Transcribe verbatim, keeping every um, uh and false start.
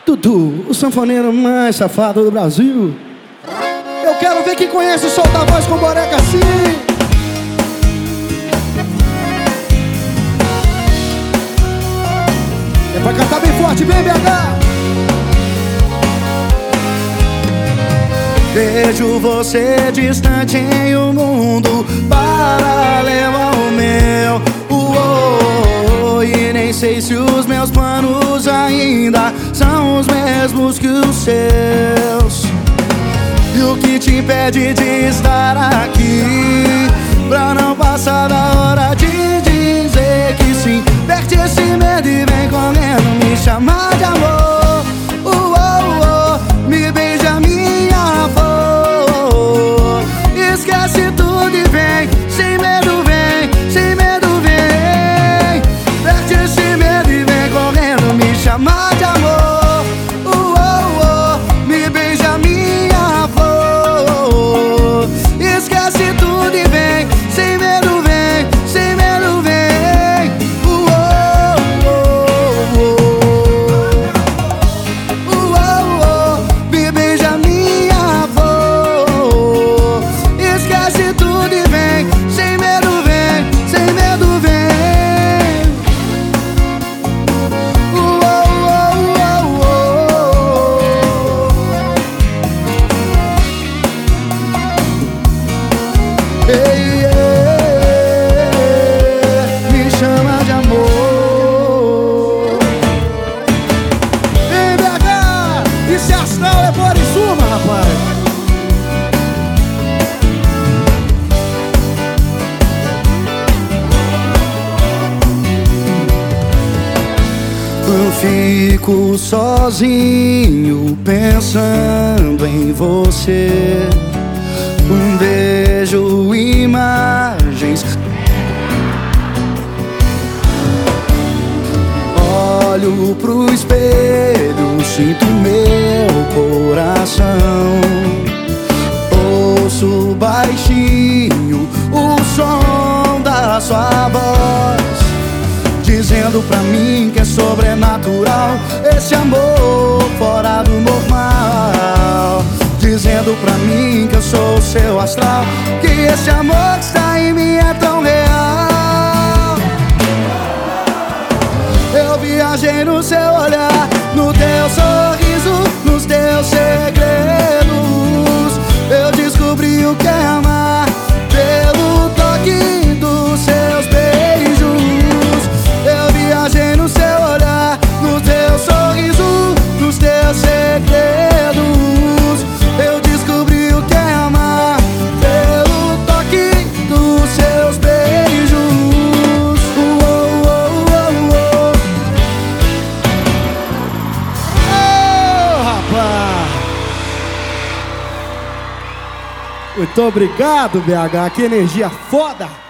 Dudu, o sanfoneiro mais safado do Brasil. Eu quero ver quem conhece o Solta a Voz com Boreca assim. É pra cantar bem forte, bem B H. Vejo você distante em um mundo paralelo ao meu. Uou, e nem sei se os meus planos ainda são os mesmos que os seus. E o que te impede de estar aqui, pra não passar da hora de dizer que sim? Perde esse medo e vem correndo me chamar de amor. Uou, me beija minha flor. Esquece tudo e vem, sem medo vem, sem medo vem. Perde esse medo e vem correndo me chamar de amor. Uou, me beija minha flor. Esquece tudo e vem, sem medo vem, sem medo vem. Uou, me beija minha flor. Esquece tudo e vem, sem medo vem, sem medo vem. Uou, ei, ei, me chama de amor. Ei, B H, esse astral é bora em suma, rapaz. Eu fico sozinho pensando em você. Vejo imagens, olho pro espelho, sinto meu coração. Ouço baixinho o som da sua voz, dizendo pra mim que é sobrenatural esse amor fora do normal. Dizendo pra mim que eu sou o seu astral, que esse amor que está em mim é tão real. Eu viajei no seu olhar, no teu sorriso, nos teus segredos. Eu descobri o que é amar pelo toque dos seus beijos. Eu viajei no seu olhar, no teu sorriso, nos teus segredos. Eu descobri o que é amar pelo toque dos seus beijos. Uou, uou, uou, uou. Oh, rapaz! Muito obrigado, B H, que energia foda!